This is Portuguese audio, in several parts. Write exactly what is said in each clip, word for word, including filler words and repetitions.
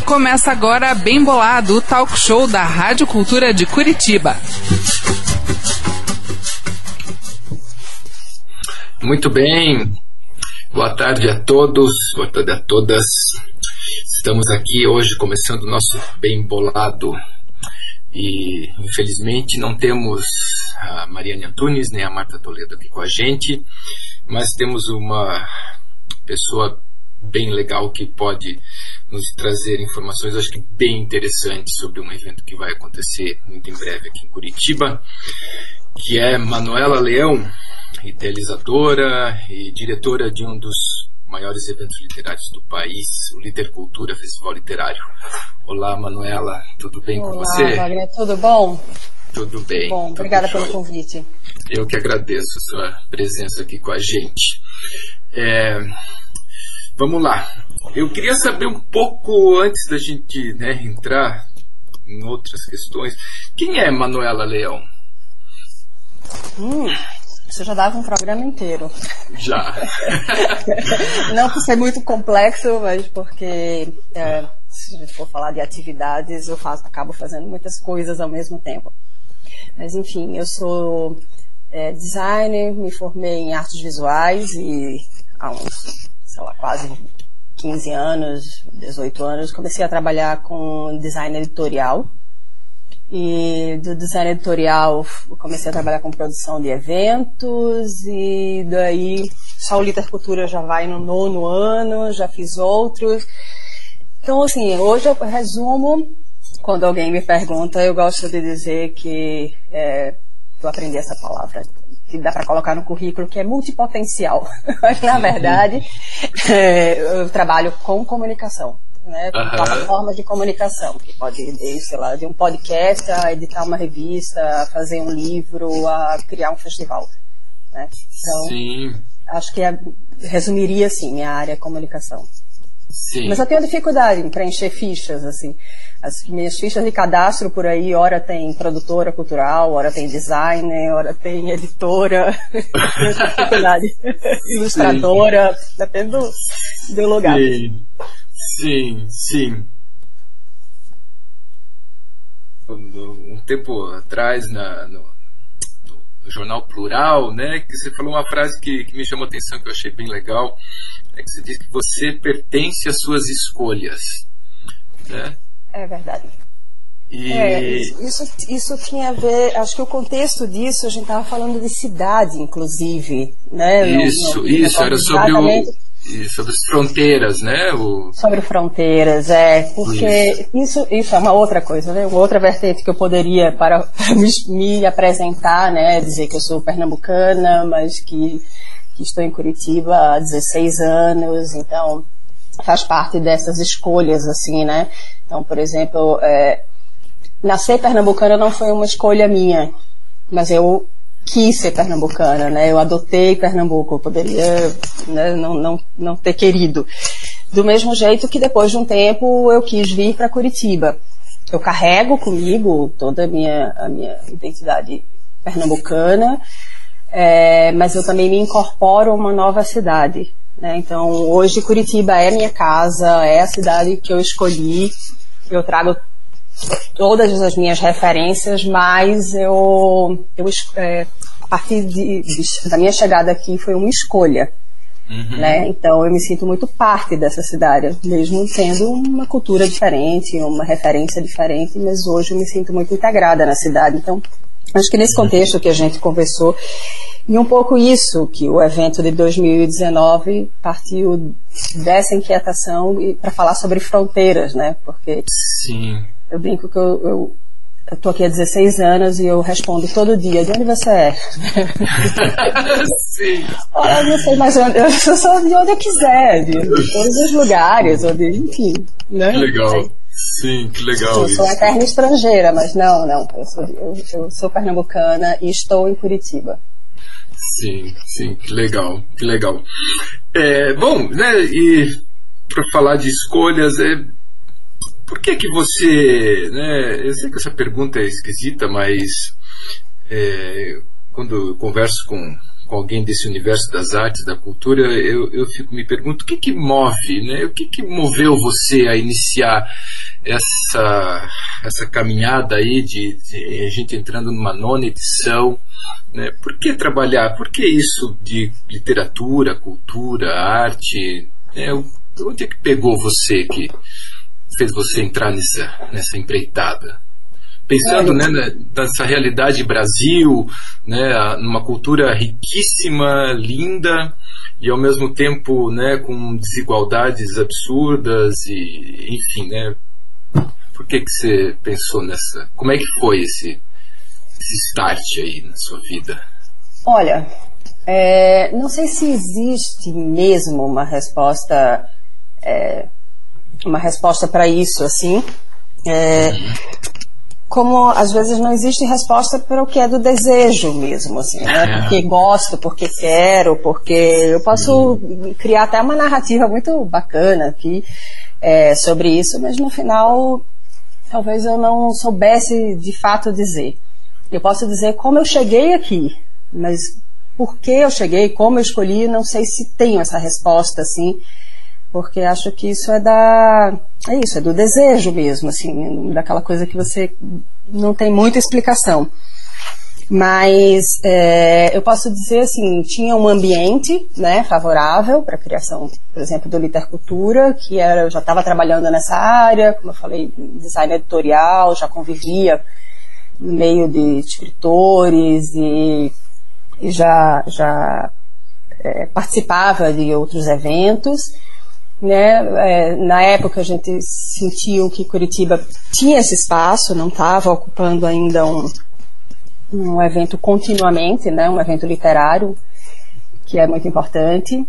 Começa agora Bem Bolado, o talk show da Rádio Cultura de Curitiba. Muito bem, boa tarde a todos, boa tarde a todas. Estamos aqui hoje começando o nosso Bem Bolado e infelizmente não temos a Mariane Antunes nem a Marta Toledo aqui com a gente, mas temos uma pessoa bem legal que pode nos trazer informações, acho que bem interessantes, sobre um evento que vai acontecer muito em breve aqui em Curitiba, que é Manuela Leão, idealizadora e diretora de um dos maiores eventos literários do país, o Litercultura, Festival Literário. Olá, Manuela, tudo bem Olá, com você? Olá, Wagner, tudo bom? Tudo bem. Bom, tudo obrigada show. pelo convite. Eu que agradeço a sua presença aqui com a gente. É, vamos lá. Eu queria saber um pouco, antes da gente, né, entrar em outras questões, quem é Manuela Leão? Hum, isso já dava um programa inteiro. Já. Não por ser muito complexo, mas porque é, se a gente for falar de atividades, eu faço, acabo fazendo muitas coisas ao mesmo tempo. Mas enfim, eu sou é, designer, me formei em artes visuais e há uns, sei lá, quase quinze anos, dezoito anos, comecei a trabalhar com design editorial. E do design editorial comecei a trabalhar com produção de eventos, e daí só o Litercultura já vai no nono ano, já fiz outros. Então, assim, hoje eu resumo, quando alguém me pergunta, eu gosto de dizer que é, eu aprendi essa palavra, que dá para colocar no currículo, que é multipotencial. Mas, na verdade, é, eu trabalho com comunicação. Né, com uhum. plataformas de comunicação, que pode ir desde, sei lá, de um podcast a editar uma revista, a fazer um livro, a criar um festival. Né? Então, Sim. acho que é, resumiria assim, minha área é comunicação. Sim. Mas eu tenho dificuldade em preencher fichas, assim. As minhas fichas de cadastro por aí, ora tem produtora cultural, ora tem designer, ora tem editora, tenho dificuldade. Ilustradora, depende do, do lugar. Sim. Sim, sim. Um tempo atrás, na, no, no Jornal Plural, né, que você falou uma frase que, que me chamou a atenção, que eu achei bem legal, é que você disse que você pertence às suas escolhas. Né? É verdade. E... É, isso, isso, isso tinha a ver, acho que o contexto disso, a gente estava falando de cidade, inclusive. Né? Isso, no, no, isso, era sobre o... E sobre as fronteiras, né? O... Sobre fronteiras, é, porque isso, isso é uma outra coisa, né? Uma outra vertente que eu poderia, para, para me, me apresentar, né? Dizer que eu sou pernambucana, mas que, que estou em Curitiba há dezesseis anos, então faz parte dessas escolhas, assim, né? Então, por exemplo, é, nascer pernambucana não foi uma escolha minha, mas eu quis ser pernambucana, né? Eu adotei Pernambuco, eu poderia, né, não, não, não ter querido. Do mesmo jeito que depois de um tempo eu quis vir para Curitiba. Eu carrego comigo toda a minha, a minha identidade pernambucana, é, mas eu também me incorporo a uma nova cidade. Né? Então, hoje Curitiba é minha casa, é a cidade que eu escolhi, eu trago todas as minhas referências, mas eu, eu é, a partir de, de, da minha chegada aqui foi uma escolha. Uhum. Né? Então eu me sinto muito parte dessa cidade, mesmo tendo uma cultura diferente, uma referência diferente, mas hoje eu me sinto muito integrada na cidade. Então acho que nesse contexto que a gente conversou, e um pouco isso, que o evento de dois mil e dezenove partiu dessa inquietação para falar sobre fronteiras, né? Porque Sim. Eu brinco que eu, eu, eu tô aqui há dezesseis anos e eu respondo todo dia, de onde você é? Sim. Olha, eu não sei mais onde, eu sou de onde eu quiser, de, de todos os lugares, ou de, enfim. Né? Que legal. Sim, que legal. Eu isso. sou eterna estrangeira, mas não, não, eu sou, eu, eu sou pernambucana e estou em Curitiba. Sim, sim, que legal, que legal. É, bom, né, e para falar de escolhas, é, por que que você, né, eu sei que essa pergunta é esquisita, mas é, quando eu converso com, com alguém desse universo das artes, da cultura, eu, eu fico me pergunto o que que move, né? O que que moveu você a iniciar essa, essa caminhada aí de, de a gente entrando numa nona edição, né? Por que trabalhar? Por que isso de literatura, cultura, arte? É, onde é que pegou você, que fez você entrar nessa, nessa empreitada? Pensando, né, nessa realidade Brasil, né, numa cultura riquíssima, linda, e ao mesmo tempo, né, com desigualdades absurdas, e enfim, né, por que que você pensou nessa? Como é que foi esse, esse start aí na sua vida? Olha, é, não sei se existe mesmo uma resposta, é, uma resposta para isso, assim. É, uhum. Como às vezes não existe resposta para o que é do desejo mesmo, assim, né? Porque gosto, porque quero, porque eu posso criar até uma narrativa muito bacana aqui é, sobre isso, mas no final talvez eu não soubesse de fato dizer. Eu posso dizer como eu cheguei aqui, mas por que eu cheguei, como eu escolhi, não sei se tenho essa resposta, assim, porque acho que isso é da é isso, é do desejo mesmo, assim, daquela coisa que você não tem muita explicação. Mas é, eu posso dizer assim, tinha um ambiente, né, favorável para a criação, por exemplo, do Litercultura, que era, eu já estava trabalhando nessa área, como eu falei, design editorial, já convivia no meio de escritores e, e já, já é, participava de outros eventos. Né? É, na época a gente sentiu que Curitiba tinha esse espaço, não estava ocupando ainda um, um evento continuamente, né? Um evento literário, que é muito importante.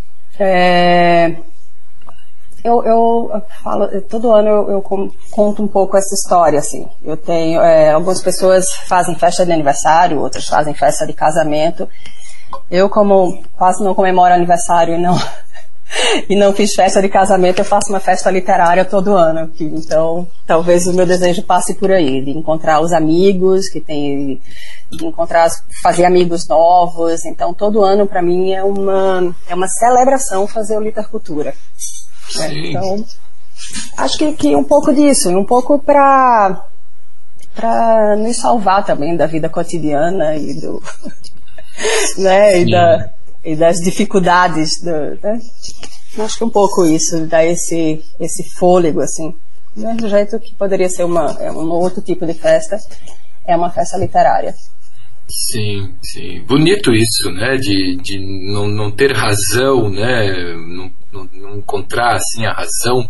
É, eu, eu falo, todo ano eu, eu conto um pouco essa história, assim. Eu tenho, é, algumas pessoas fazem festa de aniversário, outras fazem festa de casamento. Eu, como quase não comemoro aniversário e não e não fiz festa de casamento, eu faço uma festa literária todo ano aqui. Então, talvez o meu desejo passe por aí, de encontrar os amigos, que tem, de encontrar, fazer amigos novos. Então, todo ano, para mim, é uma, é uma celebração fazer o Litercultura. É, então, acho que, que um pouco disso, um pouco para para nos salvar também da vida cotidiana e do né, e da e das dificuldades do, né? Acho que um pouco isso dá esse, esse fôlego, assim, do mesmo jeito que poderia ser uma, um outro tipo de festa, é uma festa literária. Sim, sim, bonito isso, né, de, de não, não ter razão, né, não, não, não encontrar, assim, a razão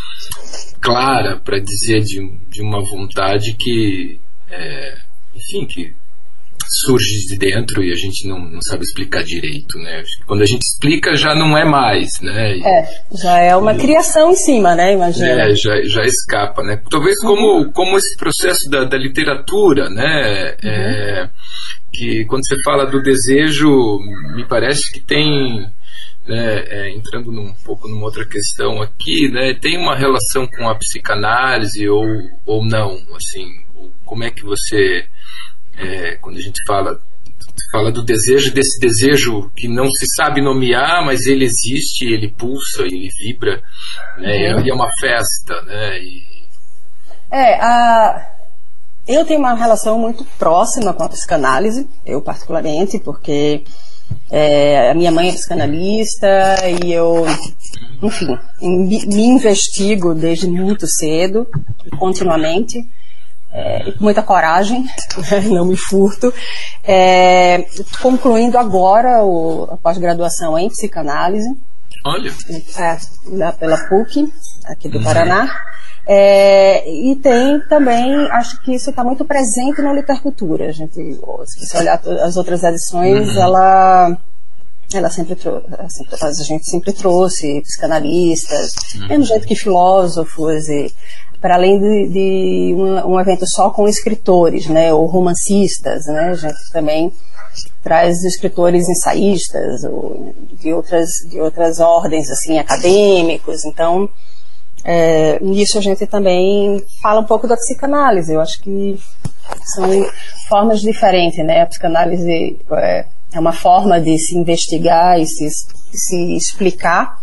clara para dizer de, de uma vontade que, é, enfim, que surge de dentro e a gente não, não sabe explicar direito, né? Quando a gente explica já não é mais, né? E, é, já é uma e, criação em cima, né? Imagina. É, já, já escapa, né? Talvez como, uhum. como esse processo da, da literatura, né? Uhum. É, que quando você fala do desejo, me parece que tem, né, é, entrando num, um pouco numa outra questão aqui, né? Tem uma relação com a psicanálise ou, ou não, assim, como é que você... É, quando a gente fala, fala do desejo, desse desejo que não se sabe nomear, mas ele existe, ele pulsa, ele vibra, né? Uhum. E é uma festa, né? E... É, a... eu tenho uma relação muito próxima com a psicanálise, eu particularmente, porque é, a minha mãe é psicanalista e eu, enfim, me investigo desde muito cedo, continuamente. É, e com muita coragem, né, não me furto, é, concluindo agora o, a pós-graduação em psicanálise. Olha. É, na, pela P U C, aqui do uhum. Paraná. É, e tem também, acho que isso está muito presente na Litercultura. A gente, se você olhar as outras edições, uhum. ela, ela sempre trouxe, a gente sempre trouxe psicanalistas, uhum. mesmo jeito que filósofos e para além de, de um, um evento só com escritores, né, ou romancistas, né, a gente também traz escritores ensaístas, ou de outras, de outras ordens, assim, acadêmicos. Então, é, nisso a gente também fala um pouco da psicanálise. Eu acho que são formas diferentes, né, a psicanálise é, é uma forma de se investigar e se, se explicar,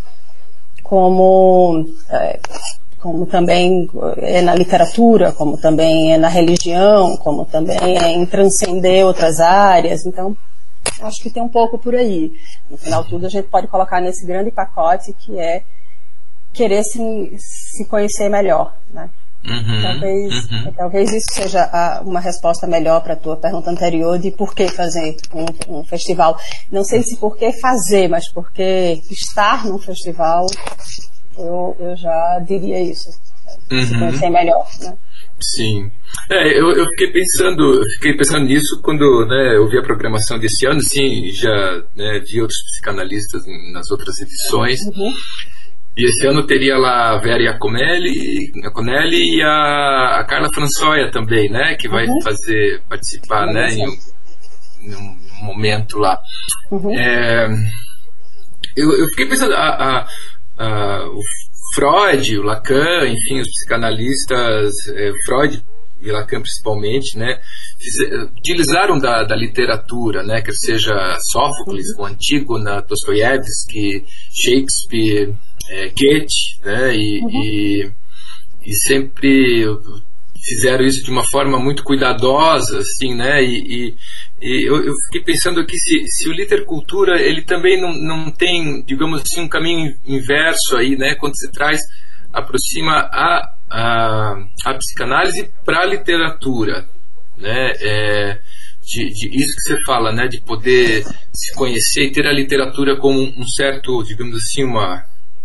como, é, como também é na literatura, como também é na religião, como também é em transcender outras áreas. Então, acho que tem um pouco por aí. No final de tudo, a gente pode colocar nesse grande pacote que é querer se, se conhecer melhor, né? Uhum, talvez, uhum. talvez isso seja a, uma resposta melhor para a tua pergunta anterior de por que fazer um, um festival. Não sei se por que fazer, mas por que estar num festival, eu, eu já diria isso. Uhum. Se conhecer melhor, né? Sim. É, eu, eu fiquei pensando, fiquei pensando nisso quando, né, eu vi a programação desse ano, sim, já, né, vi outros psicanalistas nas outras edições. Uhum. E esse ano teria lá a Vera Iaconelli, Iaconelli e a, a Carla Françoia também, né? Que vai uhum. fazer, participar, uhum. né? Em um, em um momento lá. Uhum. É, eu, eu fiquei pensando, a, a, a, o Freud, o Lacan, enfim, os psicanalistas, é, Freud e Lacan principalmente, né? Utilizaram da, da literatura, né? Quer seja Sófocles, uhum. o Antígona, Dostoiévski, Shakespeare, É, Goethe, né, e, uhum. e, e sempre fizeram isso de uma forma muito cuidadosa, assim, né, e, e, e eu, eu fiquei pensando aqui se, se o Litercultura, ele também não, não tem, digamos assim, um caminho inverso aí, né, quando se traz, aproxima a, a, a psicanálise para a literatura, né, é, de, de isso que você fala, né, de poder se conhecer e ter a literatura como um certo, digamos assim, uma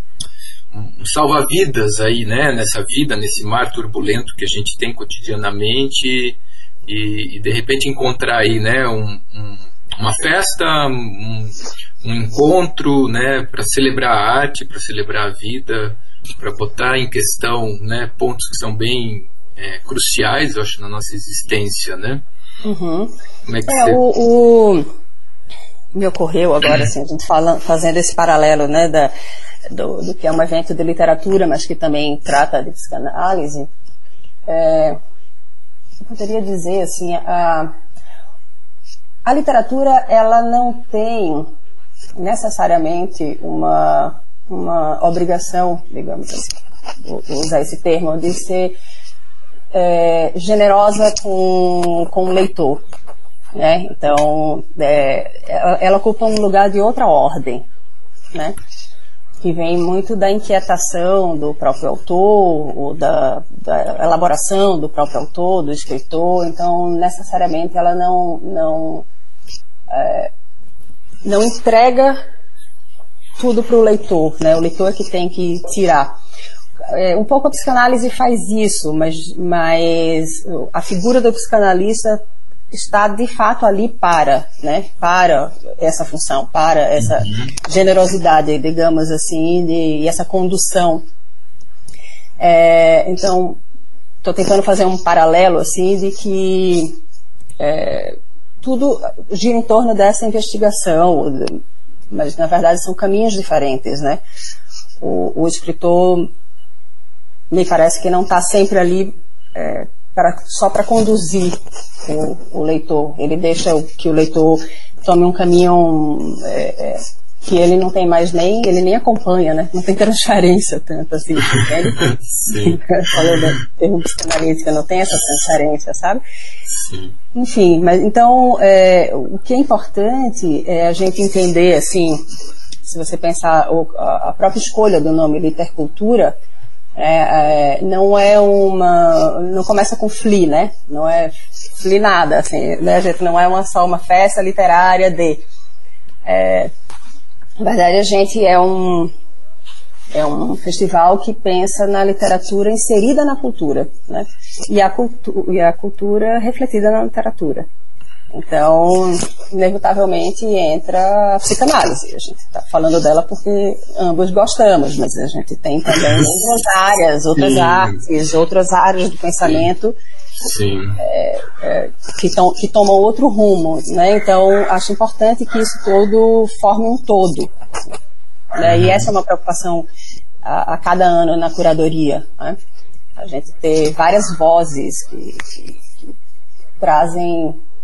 um salva-vidas aí, né, nessa vida, nesse mar turbulento que a gente tem cotidianamente, e, e de repente encontrar aí, né, um, um, uma festa, um, um encontro, né, para celebrar a arte, para celebrar a vida, para botar em questão, né, pontos que são bem é, cruciais, eu acho, na nossa existência, né? Uhum. Como é que é, você... o, o... me ocorreu agora, assim, a gente fala, fazendo esse paralelo, né, da Do, do que é um evento de literatura, mas que também trata de psicanálise, é, eu poderia dizer assim, a, a literatura, ela não tem necessariamente uma, uma obrigação, digamos assim, vou usar esse termo, de ser é, generosa com, com o leitor, né? Então, é, ela, ela ocupa um lugar de outra ordem, né? Que vem muito da inquietação do próprio autor, ou da, da elaboração do próprio autor, do escritor. Então, necessariamente, ela não, não, é, não entrega tudo para o leitor, né? O leitor é que tem que tirar. É, um pouco a psicanálise faz isso, mas, mas a figura do psicanalista está de fato ali para, né, para essa função, para essa uhum. generosidade, digamos assim, de, e essa condução. É, então, estou tentando fazer um paralelo assim de que é, tudo gira em torno dessa investigação, mas na verdade são caminhos diferentes, né? O, o escritor me parece que não está sempre ali é, Pra, só para conduzir o, o leitor. Ele deixa o, que o leitor tome um caminho é, é, que ele não tem mais nem, ele nem acompanha, né? Não tem transparência tanto assim. Sim. Falando termo psicanalítica, não tem essa transparência, sabe? Sim. Enfim, mas então é, o que é importante é a gente entender, assim, se você pensar o, a, a própria escolha do nome Litercultura, É, é, não é uma, não começa com fli, né? Não é fli nada, assim, né? A gente não é uma, só uma festa literária de, é, na verdade a gente é um, é um festival que pensa na literatura inserida na cultura, né? E a, cultu- e a cultura refletida na literatura. Então, inevitavelmente entra a psicanálise. A gente está falando dela porque ambos gostamos, mas a gente tem também outras áreas, outras Sim. artes, outras áreas do pensamento Sim. É, é, que, tom, que tomam outro rumo, né? Então, acho importante que isso todo forme um todo, né? E essa é uma preocupação a, a cada ano na curadoria, né? A gente ter várias vozes que, que, que trazem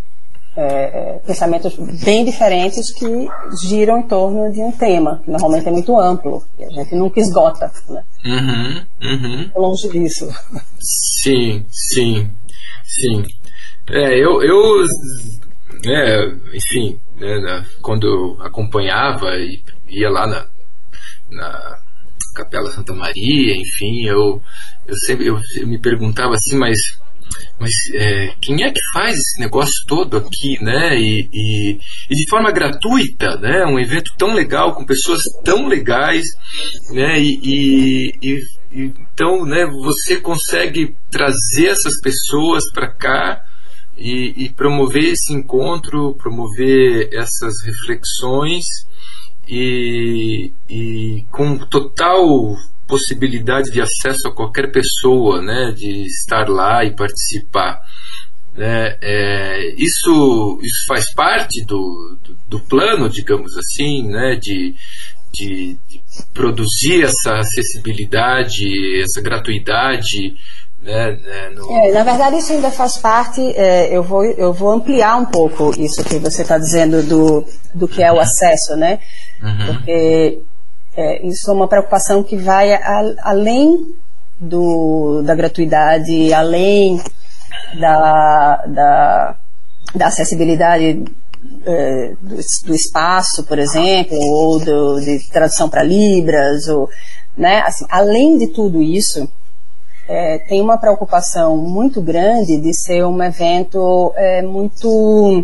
é, pensamentos bem diferentes que giram em torno de um tema, que normalmente é muito amplo, e a gente nunca esgota, né? Uhum, uhum. Longe disso. Sim, sim, sim. É, eu, eu é, enfim, né, quando eu acompanhava e ia lá na, na Capela Santa Maria, enfim, eu, eu sempre eu, eu me perguntava assim, mas, mas é, quem é que faz esse negócio todo aqui, né? E, e, e de forma gratuita, né? Um evento tão legal, com pessoas tão legais, né? E, e, e, e então, né? Você consegue trazer essas pessoas para cá e, e promover esse encontro, promover essas reflexões. E, e com total possibilidade de acesso a qualquer pessoa, né, de estar lá e participar, né, é, isso, isso faz parte do, do, do plano, digamos assim, né, de, de, de produzir essa acessibilidade, essa gratuidade, né, né, no... é, na verdade isso ainda faz parte, é, eu, vou, eu vou ampliar um pouco isso que você está dizendo do, do que é o acesso, né? Uhum. Porque é, isso é uma preocupação que vai a, além do, da gratuidade, além da, da, da acessibilidade é, do, do espaço, por exemplo, ou do, de tradução para Libras, ou, né, assim, além de tudo isso, é, tem uma preocupação muito grande de ser um evento é, muito...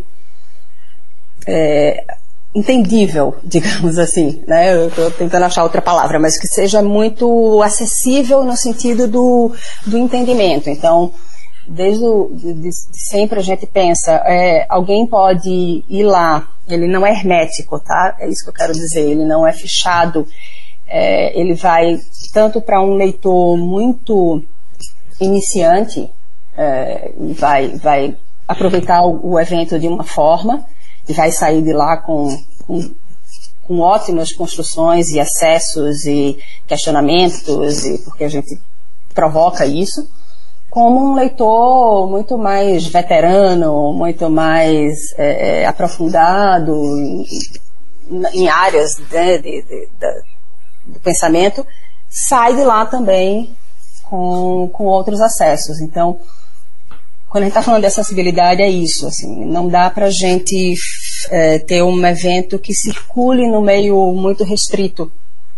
É, entendível, digamos assim, né? Eu estou tentando achar outra palavra, mas que seja muito acessível no sentido do, do entendimento. Então, desde o, de, de sempre a gente pensa, é, alguém pode ir lá, ele não é hermético, tá? É isso que eu quero dizer, ele não é fechado, é, ele vai tanto para um leitor muito iniciante, é, vai, vai aproveitar o, o evento de uma forma, e vai sair de lá com, com, com ótimas construções e acessos e questionamentos, e porque a gente provoca isso, como um leitor muito mais veterano, muito mais é, aprofundado em, em áreas, né, de, de, de, do pensamento, sai de lá também com, com outros acessos. Então, quando a gente está falando de acessibilidade, é isso, assim, não dá para a gente é, ter um evento que circule no meio muito restrito.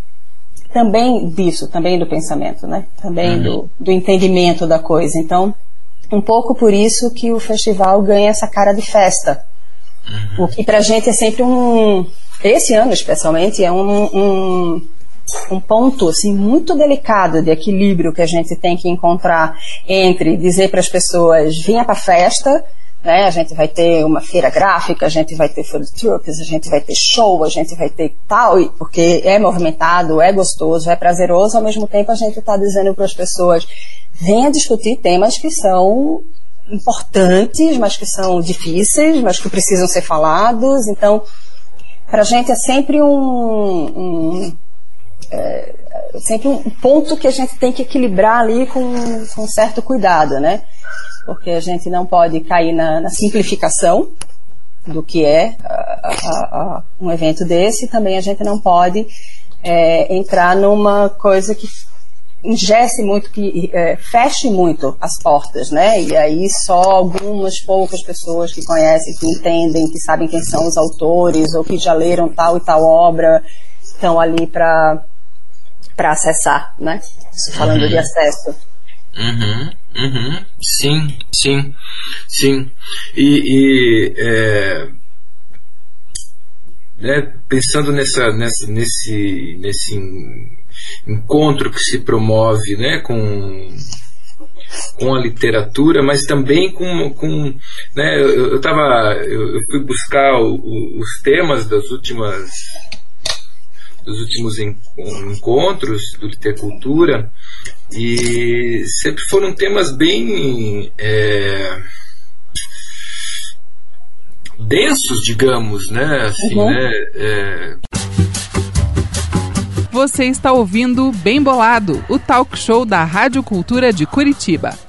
Também disso, também do pensamento, né? Também uhum. do, do entendimento da coisa. Então, um pouco por isso que o festival ganha essa cara de festa. Uhum. O que para a gente é sempre um... Esse ano, especialmente, é um... um um ponto assim, muito delicado de equilíbrio que a gente tem que encontrar entre dizer para as pessoas, venha para a festa, né? A gente vai ter uma feira gráfica, a gente vai ter food trucks, a gente vai ter show, a gente vai ter tal, porque é movimentado, é gostoso, é prazeroso, ao mesmo tempo a gente está dizendo para as pessoas, venha discutir temas que são importantes, mas que são difíceis, mas que precisam ser falados. Então, para a gente é sempre um... um É, sempre um ponto que a gente tem que equilibrar ali com, com um certo cuidado, né? Porque a gente não pode cair na, na simplificação do que é a, a, a, um evento desse, também a gente não pode é, entrar numa coisa que engesse muito, que é, feche muito as portas, né? E aí só algumas poucas pessoas que conhecem, que entendem, que sabem quem são os autores ou que já leram tal e tal obra estão ali para para acessar, né? Isso falando uhum. de acesso. Uhum, uhum. Sim, sim, sim. E, e é, né, pensando nessa, nessa, nesse, nesse encontro que se promove, né, com com a literatura, mas também com, com né, eu, eu, tava, eu, eu fui buscar o, o, os temas das últimas dos últimos encontros do Litercultura, e sempre foram temas bem é, densos, digamos, né? Assim, uhum. né? É... Você está ouvindo Bem Bolado, o talk show da Rádio Cultura de Curitiba.